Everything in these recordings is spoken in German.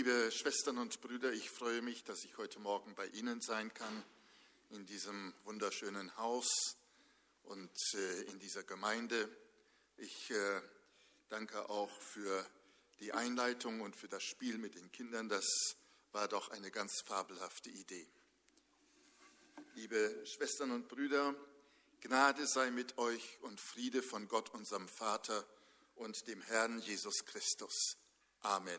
Liebe Schwestern und Brüder, ich freue mich, dass ich heute Morgen bei Ihnen sein kann, in diesem wunderschönen Haus und in dieser Gemeinde. Ich danke auch für die Einleitung und für das Spiel mit den Kindern. Das war doch eine ganz fabelhafte Idee. Liebe Schwestern und Brüder, Gnade sei mit euch und Friede von Gott, unserem Vater und dem Herrn Jesus Christus. Amen.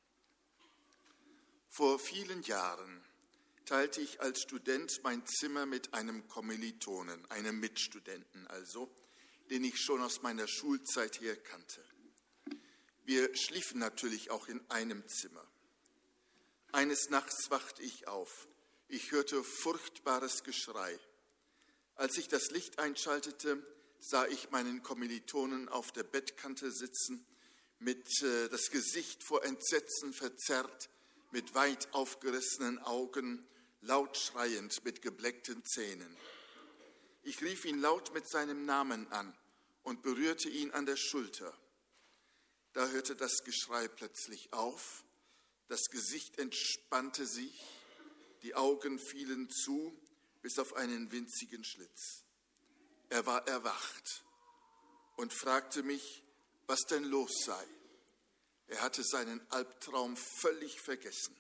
Vor vielen Jahren teilte ich als Student mein Zimmer mit einem Kommilitonen, einem Mitstudenten also, den ich schon aus meiner Schulzeit her kannte. Wir schliefen natürlich auch in einem Zimmer. Eines Nachts wachte ich auf. Ich hörte furchtbares Geschrei. Als ich das Licht einschaltete, sah ich meinen Kommilitonen auf der Bettkante sitzen, mit das Gesicht vor Entsetzen verzerrt, mit weit aufgerissenen Augen, laut schreiend mit gebleckten Zähnen. Ich rief ihn laut mit seinem Namen an und berührte ihn an der Schulter. Da hörte das Geschrei plötzlich auf, das Gesicht entspannte sich, die Augen fielen zu, bis auf einen winzigen Schlitz. Er war erwacht und fragte mich, was denn los sei. Er hatte seinen Albtraum völlig vergessen.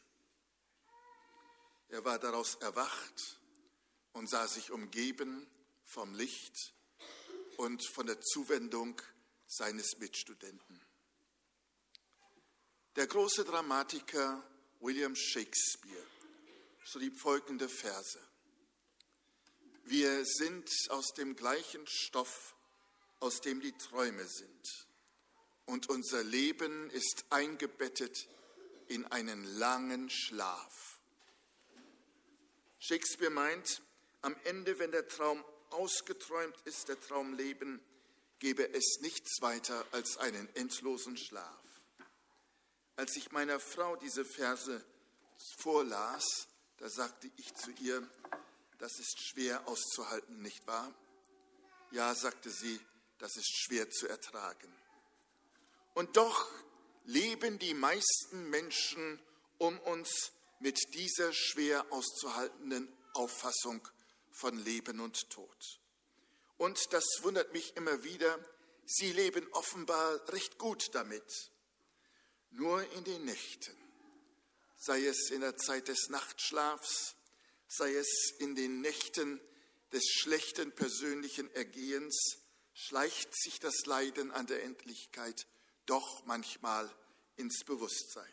Er war daraus erwacht und sah sich umgeben vom Licht und von der Zuwendung seines Mitstudenten. Der große Dramatiker William Shakespeare schrieb folgende Verse. Wir sind aus dem gleichen Stoff, aus dem die Träume sind. Und unser Leben ist eingebettet in einen langen Schlaf. Shakespeare meint, am Ende, wenn der Traum ausgeträumt ist, der Traumleben, gebe es nichts weiter als einen endlosen Schlaf. Als ich meiner Frau diese Verse vorlas, da sagte ich zu ihr, das ist schwer auszuhalten, nicht wahr? Ja, sagte sie, das ist schwer zu ertragen. Und doch leben die meisten Menschen um uns mit dieser schwer auszuhaltenden Auffassung von Leben und Tod. Und das wundert mich immer wieder, sie leben offenbar recht gut damit. Nur in den Nächten, sei es in der Zeit des Nachtschlafs, sei es in den Nächten des schlechten persönlichen Ergehens, schleicht sich das Leiden an der Endlichkeit doch manchmal ins Bewusstsein.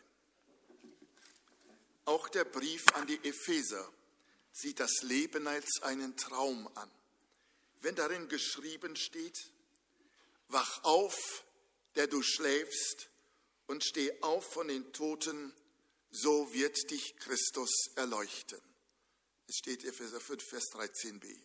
Auch der Brief an die Epheser sieht das Leben als einen Traum an. Wenn darin geschrieben steht, wach auf, der du schläfst, und steh auf von den Toten, so wird dich Christus erleuchten. Es steht Epheser 5, Vers 13b.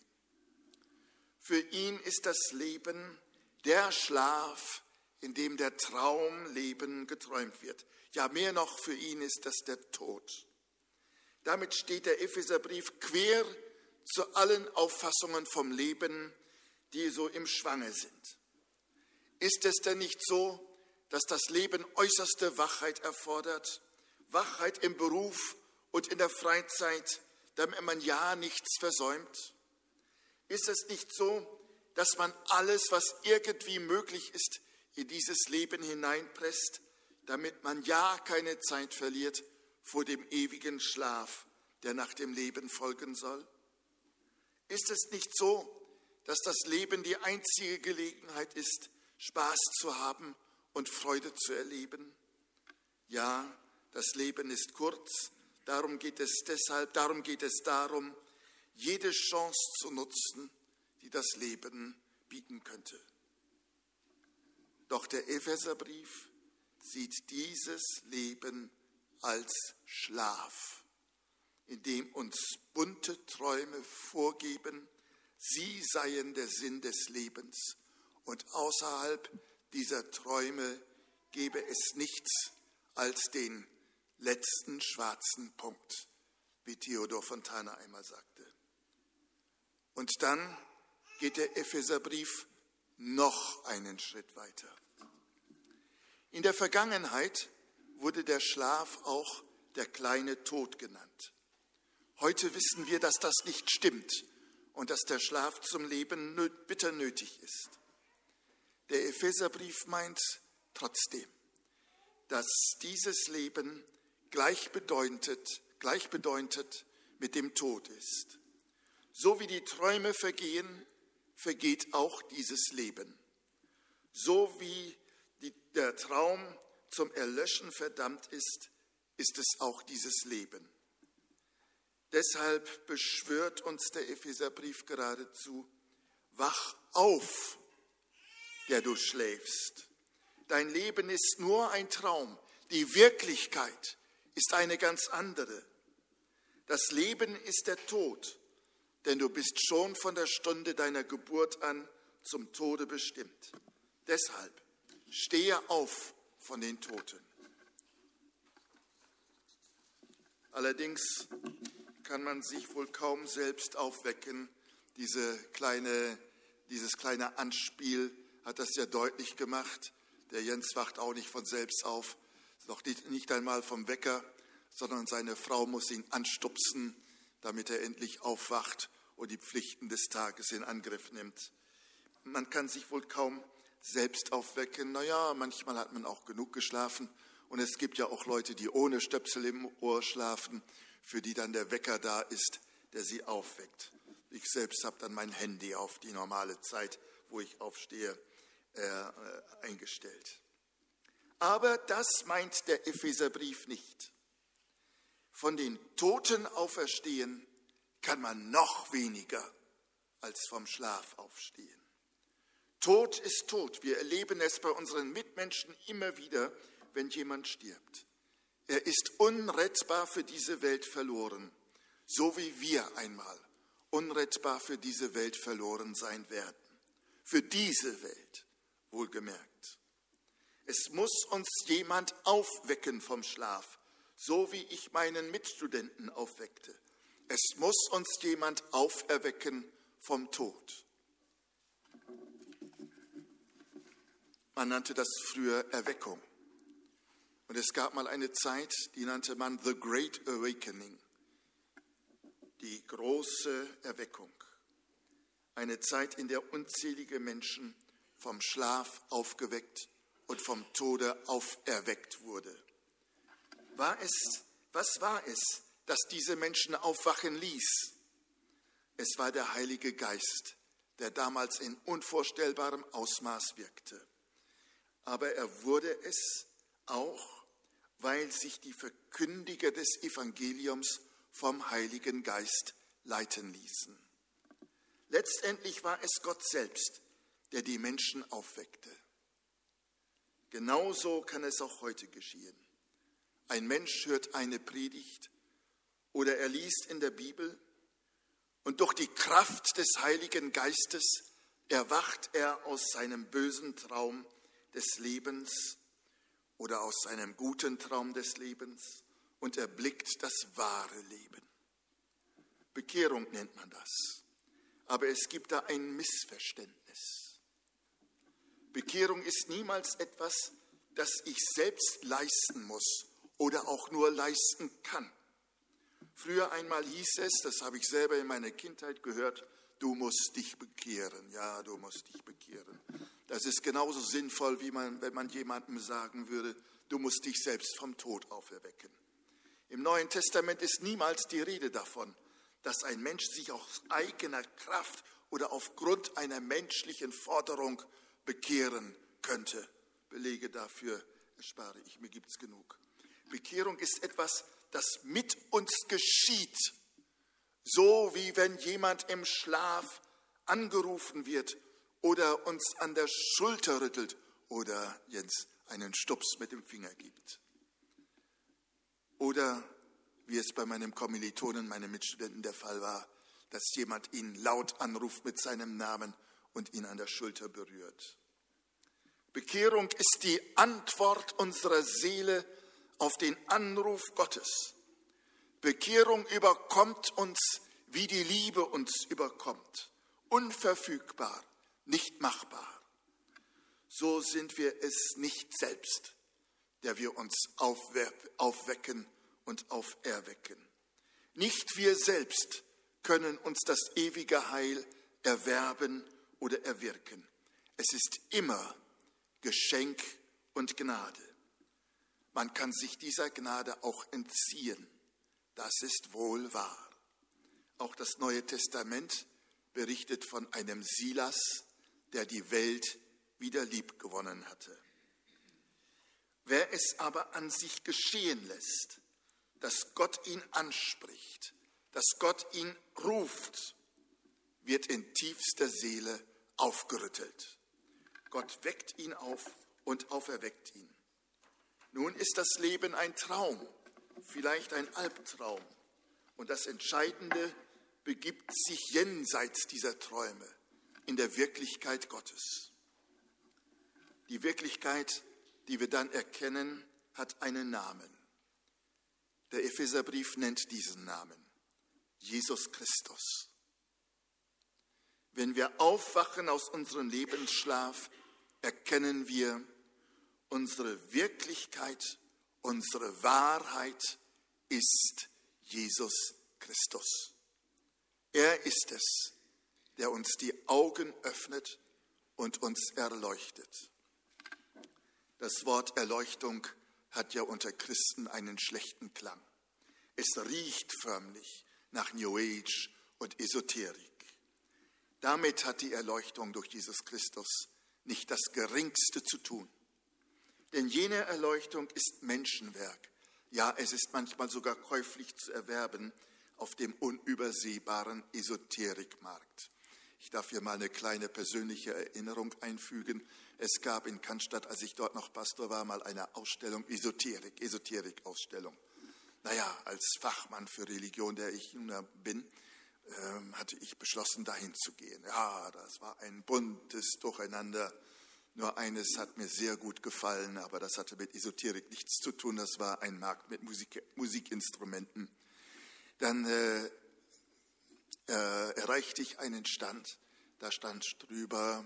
Für ihn ist das Leben der Schlaf, in dem der Traumleben geträumt wird. Ja, mehr noch, für ihn ist das der Tod. Damit steht der Epheserbrief quer zu allen Auffassungen vom Leben, die so im Schwange sind. Ist es denn nicht so, dass das Leben äußerste Wachheit erfordert? Wachheit im Beruf und in der Freizeit, damit man ja nichts versäumt? Ist es nicht so, dass man alles, was irgendwie möglich ist, in dieses Leben hineinpresst, damit man ja keine Zeit verliert vor dem ewigen Schlaf, der nach dem Leben folgen soll? Ist es nicht so, dass das Leben die einzige Gelegenheit ist, Spaß zu haben und Freude zu erleben? Ja, das Leben ist kurz, darum geht es darum, jede Chance zu nutzen, die das Leben bieten könnte. Doch der Epheserbrief sieht dieses Leben als Schlaf, in dem uns bunte Träume vorgeben, sie seien der Sinn des Lebens. Und außerhalb dieser Träume gebe es nichts als den letzten schwarzen Punkt, wie Theodor Fontane einmal sagte. Und dann geht der Epheserbrief noch einen Schritt weiter. In der Vergangenheit wurde der Schlaf auch der kleine Tod genannt. Heute wissen wir, dass das nicht stimmt und dass der Schlaf zum Leben bitter nötig ist. Der Epheserbrief meint trotzdem, dass dieses Leben gleichbedeutend mit dem Tod ist. So wie die Träume vergehen, vergeht auch dieses Leben. So wie der Traum zum Erlöschen verdammt ist, ist es auch dieses Leben. Deshalb beschwört uns der Epheserbrief geradezu: Wach auf, der du schläfst. Dein Leben ist nur ein Traum. Die Wirklichkeit ist eine ganz andere. Das Leben ist der Tod, denn du bist schon von der Stunde deiner Geburt an zum Tode bestimmt. Deshalb stehe auf von den Toten. Allerdings kann man sich wohl kaum selbst aufwecken. Dieses kleine Anspiel hat das ja deutlich gemacht. Der Jens wacht auch nicht von selbst auf, noch nicht einmal vom Wecker, sondern seine Frau muss ihn anstupsen, damit er endlich aufwacht und die Pflichten des Tages in Angriff nimmt. Man kann sich wohl kaum selbst aufwecken. Naja, manchmal hat man auch genug geschlafen. Und es gibt ja auch Leute, die ohne Stöpsel im Ohr schlafen, für die dann der Wecker da ist, der sie aufweckt. Ich selbst habe dann mein Handy auf die normale Zeit, wo ich aufstehe, eingestellt. Aber das meint der Epheserbrief nicht. Von den Toten auferstehen kann man noch weniger als vom Schlaf aufstehen. Tod ist Tod. Wir erleben es bei unseren Mitmenschen immer wieder, wenn jemand stirbt. Er ist unrettbar für diese Welt verloren, so wie wir einmal unrettbar für diese Welt verloren sein werden. Für diese Welt, wohlgemerkt. Es muss uns jemand aufwecken vom Schlaf, so wie ich meinen Mitstudenten aufweckte. Es muss uns jemand auferwecken vom Tod. Man nannte das früher Erweckung. Und es gab mal eine Zeit, die nannte man The Great Awakening, die große Erweckung. Eine Zeit, in der unzählige Menschen vom Schlaf aufgeweckt und vom Tode auferweckt wurde. Was war es, das diese Menschen aufwachen ließ? Es war der Heilige Geist, der damals in unvorstellbarem Ausmaß wirkte. Aber er wurde es auch, weil sich die Verkündiger des Evangeliums vom Heiligen Geist leiten ließen. Letztendlich war es Gott selbst, der die Menschen aufweckte. Genauso kann es auch heute geschehen. Ein Mensch hört eine Predigt oder er liest in der Bibel und durch die Kraft des Heiligen Geistes erwacht er aus seinem bösen Traum des Lebens oder aus seinem guten Traum des Lebens und erblickt das wahre Leben. Bekehrung nennt man das. Aber es gibt da ein Missverständnis. Bekehrung ist niemals etwas, das ich selbst leisten muss oder auch nur leisten kann. Früher einmal hieß es, das habe ich selber in meiner Kindheit gehört, du musst dich bekehren. Ja, du musst dich bekehren. Das ist genauso sinnvoll, wie wenn man jemandem sagen würde, du musst dich selbst vom Tod auferwecken. Im Neuen Testament ist niemals die Rede davon, dass ein Mensch sich aus eigener Kraft oder aufgrund einer menschlichen Forderung bekehren könnte. Belege dafür erspare ich, mir gibt es genug. Bekehrung ist etwas, das mit uns geschieht, so wie wenn jemand im Schlaf angerufen wird oder uns an der Schulter rüttelt oder Jens einen Stups mit dem Finger gibt. Oder wie es bei meinem Kommilitonen, meinem Mitstudenten der Fall war, dass jemand ihn laut anruft mit seinem Namen und ihn an der Schulter berührt. Bekehrung ist die Antwort unserer Seele auf den Anruf Gottes. Bekehrung überkommt uns, wie die Liebe uns überkommt. Unverfügbar, nicht machbar. So sind wir es nicht selbst, der wir uns aufwecken und auferwecken. Nicht wir selbst können uns das ewige Heil erwerben oder erwirken. Es ist immer Geschenk und Gnade. Man kann sich dieser Gnade auch entziehen. Das ist wohl wahr. Auch das Neue Testament berichtet von einem Silas, der die Welt wieder liebgewonnen hatte. Wer es aber an sich geschehen lässt, dass Gott ihn anspricht, dass Gott ihn ruft, wird in tiefster Seele aufgerüttelt. Gott weckt ihn auf und auferweckt ihn. Nun ist das Leben ein Traum, vielleicht ein Albtraum. Und das Entscheidende begibt sich jenseits dieser Träume in der Wirklichkeit Gottes. Die Wirklichkeit, die wir dann erkennen, hat einen Namen. Der Epheserbrief nennt diesen Namen: Jesus Christus. Wenn wir aufwachen aus unserem Lebensschlaf, erkennen wir, unsere Wirklichkeit, unsere Wahrheit ist Jesus Christus. Er ist es, der uns die Augen öffnet und uns erleuchtet. Das Wort Erleuchtung hat ja unter Christen einen schlechten Klang. Es riecht förmlich nach New Age und Esoterik. Damit hat die Erleuchtung durch Jesus Christus nicht das Geringste zu tun. Denn jene Erleuchtung ist Menschenwerk. Ja, es ist manchmal sogar käuflich zu erwerben auf dem unübersehbaren Esoterikmarkt. Ich darf hier mal eine kleine persönliche Erinnerung einfügen. Es gab in Cannstatt, als ich dort noch Pastor war, mal eine Ausstellung Esoterik-Ausstellung. Naja, als Fachmann für Religion, der ich nun bin, hatte ich beschlossen, dahin zu gehen. Ja, das war ein buntes Durcheinander. Nur eines hat mir sehr gut gefallen, aber das hatte mit Esoterik nichts zu tun. Das war ein Markt mit Musikinstrumenten. Dann erreichte ich einen Stand, da stand drüber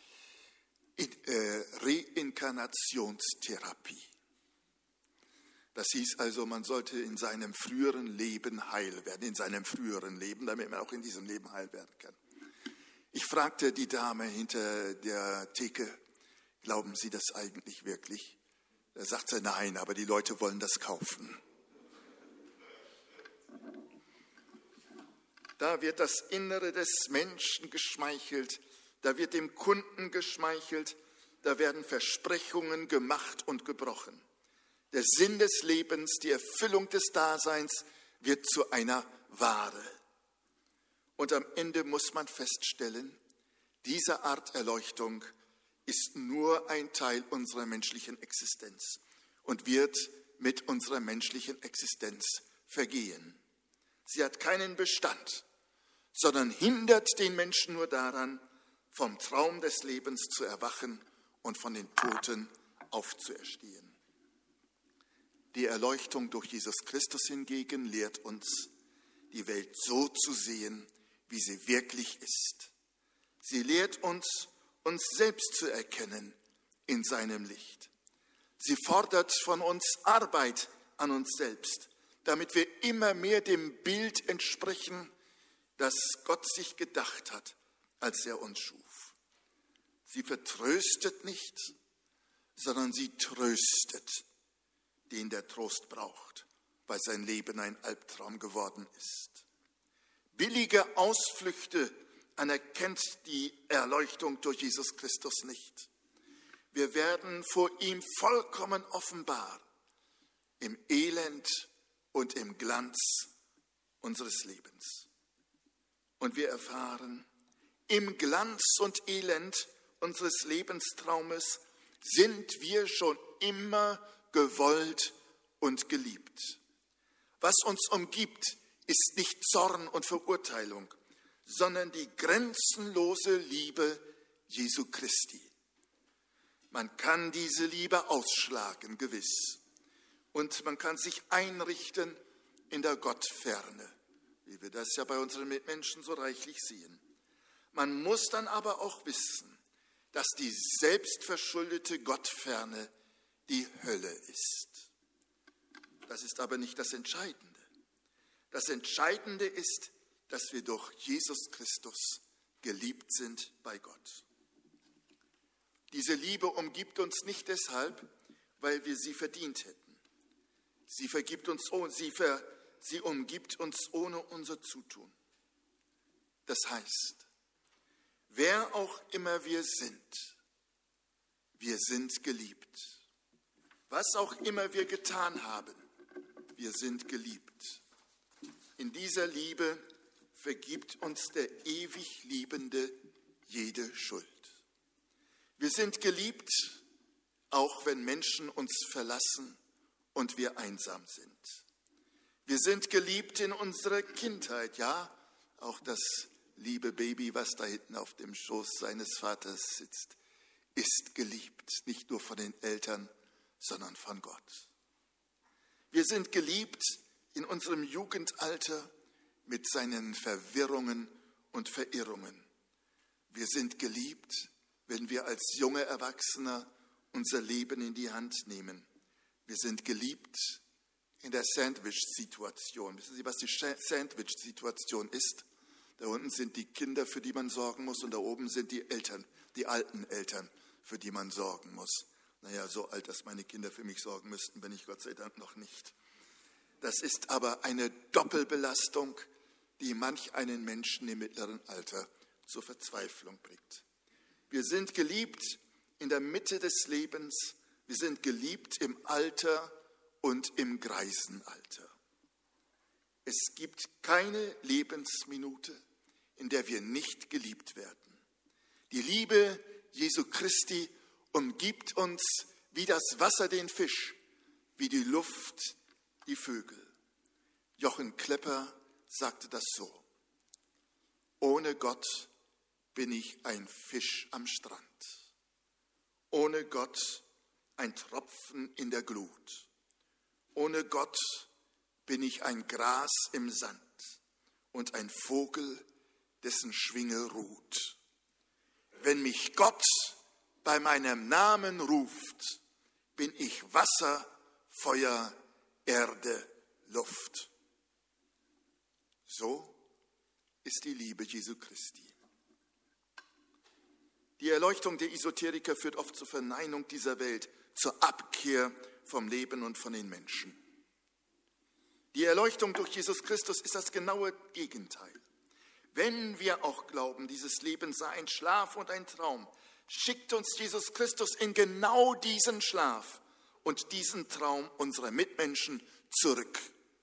Reinkarnationstherapie. Das hieß also, man sollte in seinem früheren Leben heil werden, in seinem früheren Leben, damit man auch in diesem Leben heil werden kann. Ich fragte die Dame hinter der Theke: Glauben Sie das eigentlich wirklich? Da sagte sie: Nein, aber die Leute wollen das kaufen. Da wird das Innere des Menschen geschmeichelt, da wird dem Kunden geschmeichelt, da werden Versprechungen gemacht und gebrochen. Der Sinn des Lebens, die Erfüllung des Daseins wird zu einer Ware. Und am Ende muss man feststellen, diese Art Erleuchtung ist nur ein Teil unserer menschlichen Existenz und wird mit unserer menschlichen Existenz vergehen. Sie hat keinen Bestand, sondern hindert den Menschen nur daran, vom Traum des Lebens zu erwachen und von den Toten aufzuerstehen. Die Erleuchtung durch Jesus Christus hingegen lehrt uns, die Welt so zu sehen, wie sie wirklich ist. Sie lehrt uns, uns selbst zu erkennen in seinem Licht. Sie fordert von uns Arbeit an uns selbst, damit wir immer mehr dem Bild entsprechen, das Gott sich gedacht hat, als er uns schuf. Sie vertröstet nicht, sondern sie tröstet den, der Trost braucht, weil sein Leben ein Albtraum geworden ist. Billige Ausflüchte anerkennt die Erleuchtung durch Jesus Christus nicht. Wir werden vor ihm vollkommen offenbar, im Elend und im Glanz unseres Lebens. Und wir erfahren, im Glanz und Elend unseres Lebenstraumes sind wir schon immer gewollt und geliebt. Was uns umgibt, ist nicht Zorn und Verurteilung, sondern die grenzenlose Liebe Jesu Christi. Man kann diese Liebe ausschlagen, gewiss. Und man kann sich einrichten in der Gottferne, wie wir das ja bei unseren Mitmenschen so reichlich sehen. Man muss dann aber auch wissen, dass die selbstverschuldete Gottferne die Hölle ist. Das ist aber nicht das Entscheidende. Das Entscheidende ist, dass wir durch Jesus Christus geliebt sind bei Gott. Diese Liebe umgibt uns nicht deshalb, weil wir sie verdient hätten. Sie umgibt uns ohne unser Zutun. Das heißt, wer auch immer wir sind geliebt. Was auch immer wir getan haben, wir sind geliebt. In dieser Liebe vergibt uns der ewig Liebende jede Schuld. Wir sind geliebt, auch wenn Menschen uns verlassen und wir einsam sind. Wir sind geliebt in unserer Kindheit, ja, auch das liebe Baby, was da hinten auf dem Schoß seines Vaters sitzt, ist geliebt, nicht nur von den Eltern, sondern von Gott. Wir sind geliebt in unserem Jugendalter mit seinen Verwirrungen und Verirrungen. Wir sind geliebt, wenn wir als junge Erwachsene unser Leben in die Hand nehmen. Wir sind geliebt in der Sandwich-Situation. Wissen Sie, was die Sandwich-Situation ist? Da unten sind die Kinder, für die man sorgen muss, und da oben sind die Eltern, die alten Eltern, für die man sorgen muss. Naja, so alt, dass meine Kinder für mich sorgen müssten, bin ich Gott sei Dank noch nicht. Das ist aber eine Doppelbelastung, die manch einen Menschen im mittleren Alter zur Verzweiflung bringt. Wir sind geliebt in der Mitte des Lebens, wir sind geliebt im Alter und im Greisenalter. Es gibt keine Lebensminute, in der wir nicht geliebt werden. Die Liebe Jesu Christi umgibt uns wie das Wasser den Fisch, wie die Luft die Vögel. Jochen Klepper sagte das so: Ohne Gott bin ich ein Fisch am Strand. Ohne Gott ein Tropfen in der Glut. Ohne Gott bin ich ein Gras im Sand und ein Vogel, dessen Schwinge ruht. Wenn mich Gott bei meinem Namen ruft, bin ich Wasser, Feuer, Erde, Luft. So ist die Liebe Jesu Christi. Die Erleuchtung der Esoteriker führt oft zur Verneinung dieser Welt, zur Abkehr vom Leben und von den Menschen. Die Erleuchtung durch Jesus Christus ist das genaue Gegenteil. Wenn wir auch glauben, dieses Leben sei ein Schlaf und ein Traum, schickt uns Jesus Christus in genau diesen Schlaf und diesen Traum unserer Mitmenschen zurück.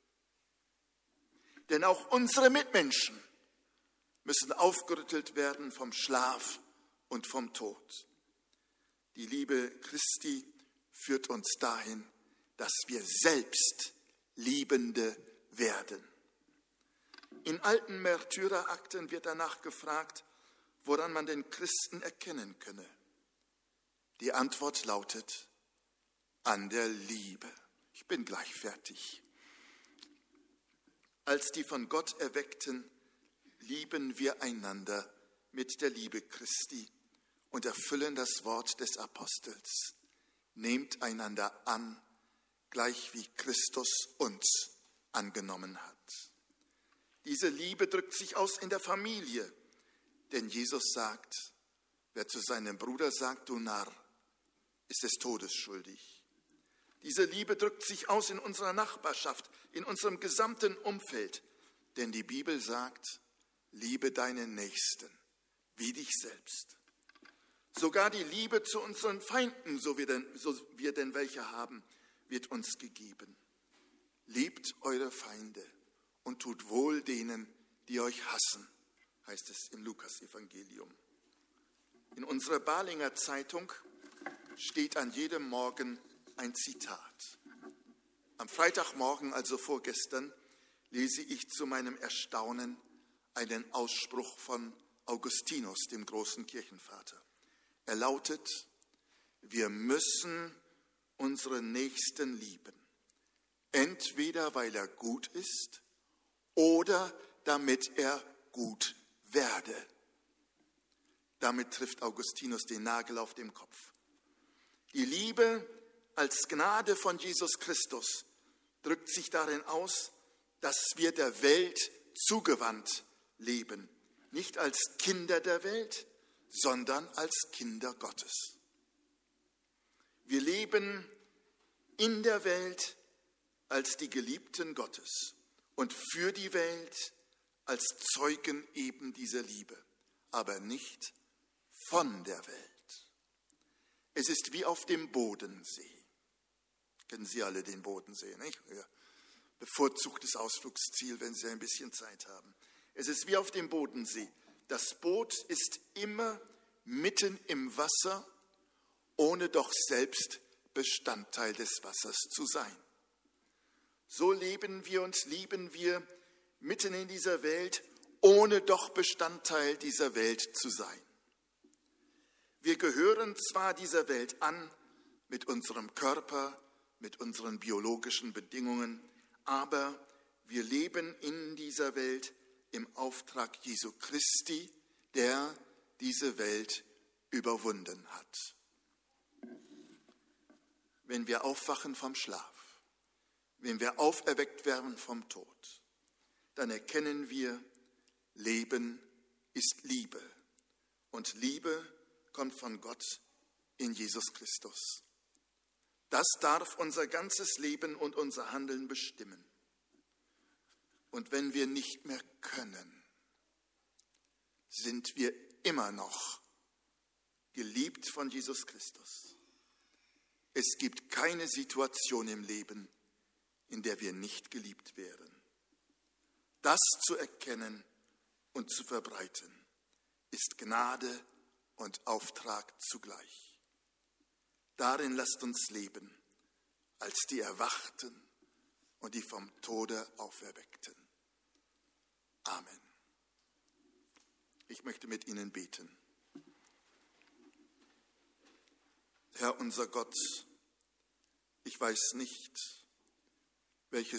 Denn auch unsere Mitmenschen müssen aufgerüttelt werden vom Schlaf und vom Tod. Die Liebe Christi führt uns dahin, dass wir selbst Liebende werden. In alten Märtyrerakten wird danach gefragt, woran man den Christen erkennen könne. Die Antwort lautet: an der Liebe. Ich bin gleich fertig. Als die von Gott Erweckten lieben wir einander mit der Liebe Christi und erfüllen das Wort des Apostels. Nehmt einander an, gleich wie Christus uns angenommen hat. Diese Liebe drückt sich aus in der Familie, denn Jesus sagt, wer zu seinem Bruder sagt, du Narr, ist des Todes schuldig. Diese Liebe drückt sich aus in unserer Nachbarschaft, in unserem gesamten Umfeld, denn die Bibel sagt, liebe deinen Nächsten wie dich selbst. Sogar die Liebe zu unseren Feinden, so wir denn welche haben, wird uns gegeben. Liebt eure Feinde und tut wohl denen, die euch hassen, heißt es im Lukas-Evangelium. In unserer Balinger Zeitung steht an jedem Morgen ein Zitat. Am Freitagmorgen, also vorgestern, lese ich zu meinem Erstaunen einen Ausspruch von Augustinus, dem großen Kirchenvater. Er lautet: Wir müssen unseren Nächsten lieben, entweder weil er gut ist oder damit er gut werde. Damit trifft Augustinus den Nagel auf den Kopf. Die Liebe als Gnade von Jesus Christus drückt sich darin aus, dass wir der Welt zugewandt leben. Nicht als Kinder der Welt, sondern als Kinder Gottes. Wir leben in der Welt als die Geliebten Gottes und für die Welt als Zeugen eben dieser Liebe, aber nicht von der Welt. Es ist wie auf dem Bodensee. Kennen Sie alle den Bodensee, nicht? Ja. Bevorzugtes Ausflugsziel, wenn Sie ein bisschen Zeit haben. Es ist wie auf dem Bodensee. Das Boot ist immer mitten im Wasser, ohne doch selbst Bestandteil des Wassers zu sein. So leben wir und lieben wir mitten in dieser Welt, ohne doch Bestandteil dieser Welt zu sein. Wir gehören zwar dieser Welt an, mit unserem Körper, mit unseren biologischen Bedingungen, aber wir leben in dieser Welt im Auftrag Jesu Christi, der diese Welt überwunden hat. Wenn wir aufwachen vom Schlaf, wenn wir auferweckt werden vom Tod, dann erkennen wir, Leben ist Liebe. Und Liebe kommt von Gott in Jesus Christus. Das darf unser ganzes Leben und unser Handeln bestimmen. Und wenn wir nicht mehr können, sind wir immer noch geliebt von Jesus Christus. Es gibt keine Situation im Leben, in der wir nicht geliebt werden. Das zu erkennen und zu verbreiten, ist Gnade und Auftrag zugleich. Darin lasst uns leben, als die Erwachten und die vom Tode Auferweckten. Amen. Ich möchte mit Ihnen beten. Herr unser Gott, ich weiß nicht, welche